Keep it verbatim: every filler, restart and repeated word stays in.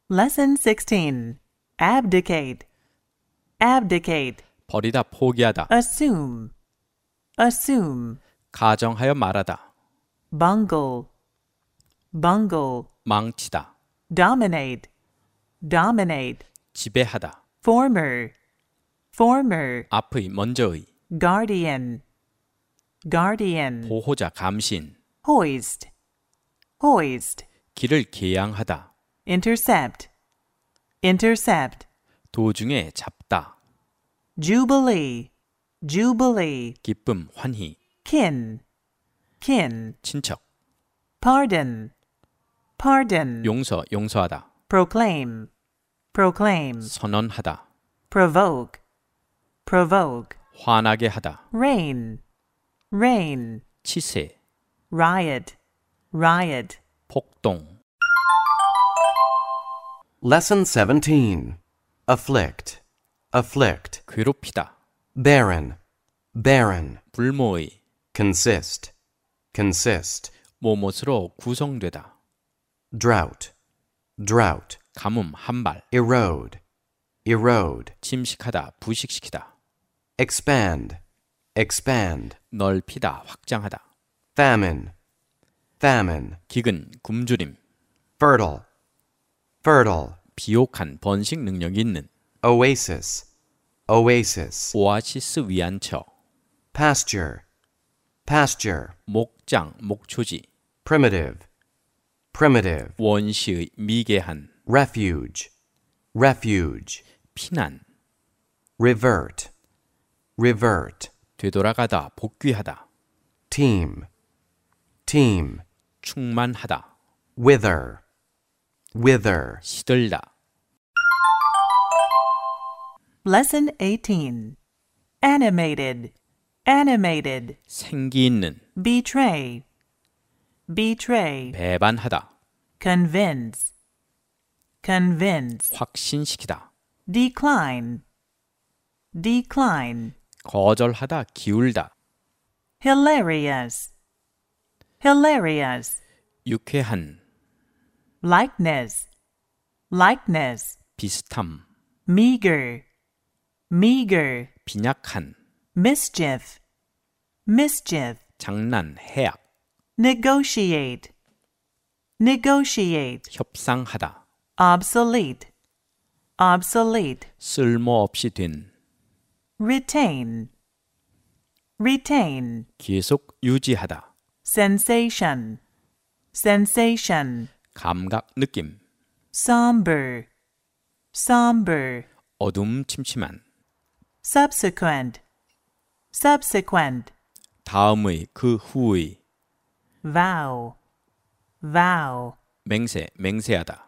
Lesson sixteen. Abdicate. Abdicate. 버리다 포기하다. Assume. Assume. 가정하여 말하다. Bungle. Bungle. 망치다. Dominate. Dominate. 지배하다. Former. Former. 앞의 먼저의. Guardian. Guardian. 보호자 감시인. Hoist. Hoist. 길을 개양하다. Intercept. Intercept. 도중에 잡다. Jubilee. Jubilee. 기쁨, 환희. Kin. Kin. 친척. Pardon. Pardon. 용서, 용서하다. Proclaim. Proclaim. 선언하다. Provoke. Provoke. 화나게 하다. Rain. Rain. 치세. Riot. Riot. 폭동. Lesson seventeen. Afflict. Afflict. 괴롭히다. Barren. Barren. 불모의. Consist. Consist. 뭐뭇으로 구성되다. Drought. Drought. 가뭄, 한발. Erode. Erode. 침식하다, 부식시키다. Expand. Expand. 넓히다, 확장하다. Famine. Famine. 기근, 굶주림. Fertile. Fertile. 비옥한 번식 능력이 있는. Oasis. Oasis. 오아시스 위안처. Pasture. Pasture. 목장, 목초지. Primitive. Primitive. 원시의 미개한. Refuge. Refuge. 피난. Revert. Revert. 되돌아가다, 복귀하다. Team. Team. 충만하다. Wither. Wither. 시들다. Lesson eighteen. Animated. Animated. 생기 있는. Betray. Betray. 배반하다. Convince. Convince. 확신시키다. Decline. Decline. 거절하다, 기울다. Hilarious. Hilarious. 유쾌한. Likeness. Likeness. 비슷함. Meager. Meager. 빈약한. Mischief. Mischief. 장난, 해악. Negotiate. Negotiate. 협상하다. Obsolete. Obsolete. 쓸모없이 된. Retain. Retain. 계속 유지하다. Sensation. Sensation. 감각, 느낌. Somber. Somber. 어둠침침한. Subsequent. Subsequent. 다음의, 그 후의. Vow. Vow. 맹세, 맹세하다.